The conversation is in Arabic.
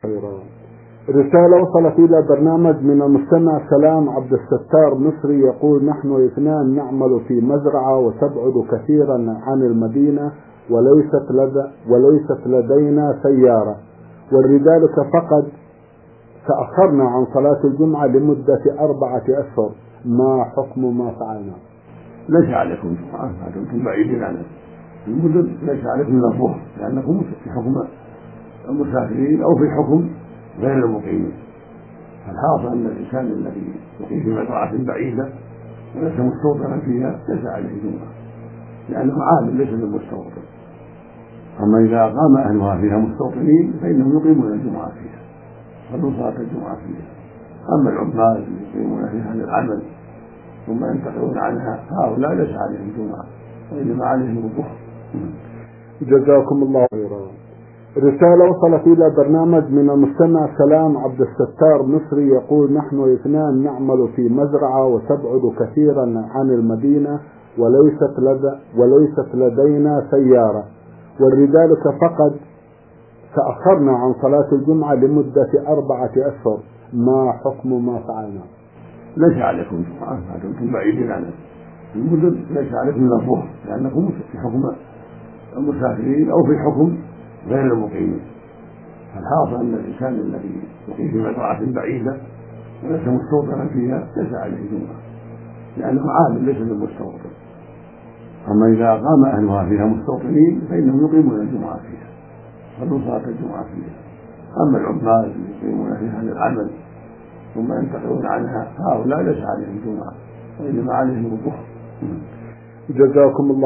خيرا. رسالة وصلت إلى برنامج من المستمع سلام عبد الستار مصري، يقول: نحن اثنان نعمل في مزرعة وتبعد كثيرا عن المدينة وليست لدينا سيارة، ولذلك فقد تأخرنا عن صلاة الجمعة لمدة 4 أشهر. ما حكم ما فعلنا؟ ليس عليكم جمعة ما دمتم بعيدين عن المدن، ليس عليكم إلا الظهر، لأنكم في حكم المسافرين أو في حكم غير المقيمين. فالحاصل أن الإنسان الذي يقيم في مزرعة بعيدة وليس مستوطنا فيها ليس عليه جمعة، لأنه عامل ليس بالمستوطن. أما إذا قام أهلها فيها مستوطنين فإنهم يقيمون الجمعة فيها، صلوا صلاة الجمعة فيها. أما العمال اللي يقيمون في هذا العمل ثم ينتقلون عنها فهؤلاء ليس عليهم جمعة، وإنما عليهم الظهر. جزاكم الله خيرا. رسالة وصلت إلى برنامج من المستمع سلام عبد الستار مصري، يقول: نحن اثنان نعمل في مزرعة وتبعد كثيرا عن المدينة وليست لدينا سيارة، ولذلك فقد تأخرنا عن صلاة الجمعة لمدة 4 أشهر. ما حكم ما فعلنا؟ ليس عليكم جمعة ما دمتم بعيدين عن المدن، ليس عليكم إلا الظهر، لأنكم في حكم المسافرين أو في حكم غير المقيمين. فالحاصل أن الإنسان الذي يقيم في مزرعة بعيدة وليس مستوطنا فيها ليس عليه جمعة، لأنه عامل ليس بالمستوطن. أما إذا قام أهلها فيها مستوطنين فإنهم يقيمون الجمعة فيها، صلوا صلاة الجمعة فيها. أما العمال اللي يقيمون في هذا العمل ثم ينتقلون عنها فهؤلاء ليس عليهم جمعة، وإنما عليهم الظهر. جزاكم الله